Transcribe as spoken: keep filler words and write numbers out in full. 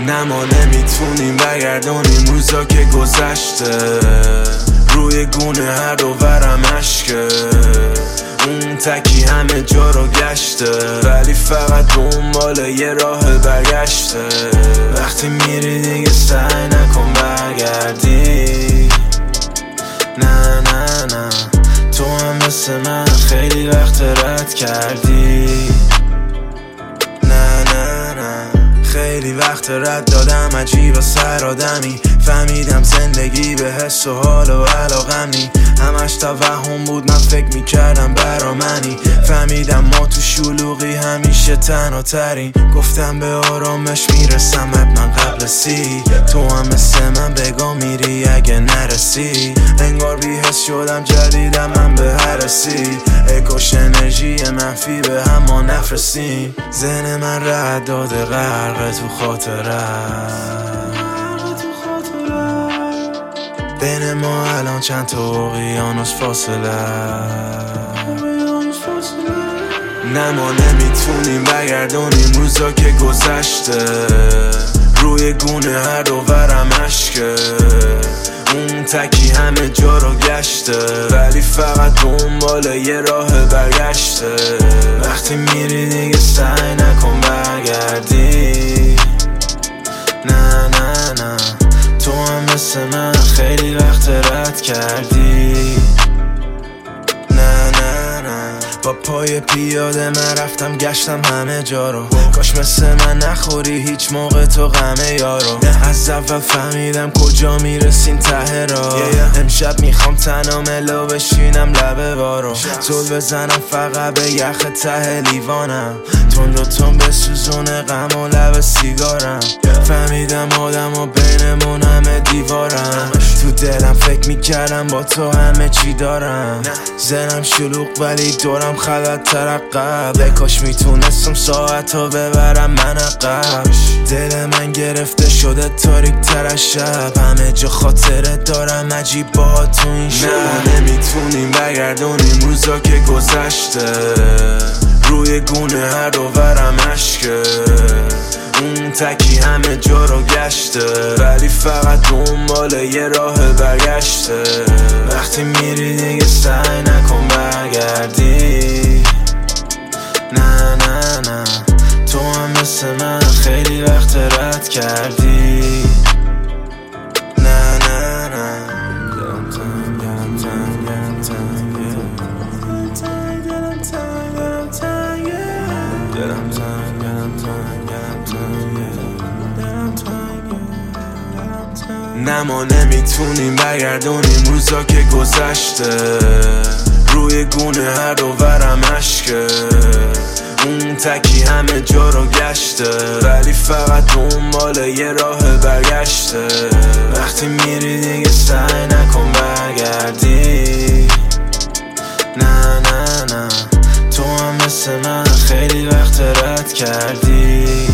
نه ما نمیتونیم برگردونیم روزا که گذشته، روی گونه هر دو ورم عشقه، اون تکی همه جا رو گشته، ولی فقط دنبال یه راه برگشته. وقتی میری دیگه سعی نکن برگردی، نه نه نه تو هم مثل من خیلی وقت رد کردی، نه نه نه خیلی وقت رد دادم عجیب و سر آدمی، فهمیدم زندگی به حس و حال و علاقم نی، همش توهم بود من فکر میکردم برا منی، فهمیدم ما تو شلوغی همیشه تنها ترین، گفتم به آرامش میرسم حتما قبل سی، تو هم مثل من بگا میری اگه نرسی، انگار بی حس شدم جدیدم من به هرسی، اکاش انرژی منفی به هم ما نفرستیم، ذهن من رد داده غرق تو خاطره، بین ما الان چند تا اقیانوس فاصله، نه ما نمیتونیم برگردونیم روزا که گذشته، روی گونه هر دو ورم عشقه، اون تکی همه جا رو گشته، ولی فقط دنبال یه راه برگشته. وقتی میری دیگه سعی نکن برگردی، نه نه نه تو هم مثل من خیلی وقت رد کردی، نه نه نه با پای پیاده من رفتم گشتم همه جا رو، کاش مثل من نخوری هیچ موقع تو غمه یارو، از اول فهمیدم کجا میرسیم ته را، امشب میخوام تنها ملو بشینم لبه بارو، زل بزنم فقط به یخ ته لیوانم، تند و تند بسوزونه غم و لب سیگارم، فهمیدم آدم و بینمون همه دیوارم، تو دلم فکر میکردم با تو همه چی دارم، ذهنم شلوغ ولی دورم خلط ترقب، کاش میتونستم ساعت ها ببرم من عقب، دل من گرفته شده تاریک تر از شب، همه جا خاطره دارم عجیب با تو این شب، نه نمیتونیم برگردونیم روزا که گذشته، روی گونه هر دو ورم عشقه، اون تکی همه جا رو گشته، ولی فقط دنبال یه راه برگشته. وقتی میری دیگه سعی نکن برگردی، نه نه نه تو هم مثل من خیلی وقت رد کردی، نه نه نه دلم تنگ دلم تنگ دلم تنگ دلم تنگ دلم تنگ دلم تنگ دلم تنگ. نه ما نمیتونیم برگردونیم روزا که گذشته، روی گونه هر دو ورم عشقه، اون تکی همه جا رو گشته، ولی فقط دنبال یه راه برگشته. وقتی میری دیگه سعی نکن برگردی، نه نه نه تو هم مثل من خیلی وقت رد کردی.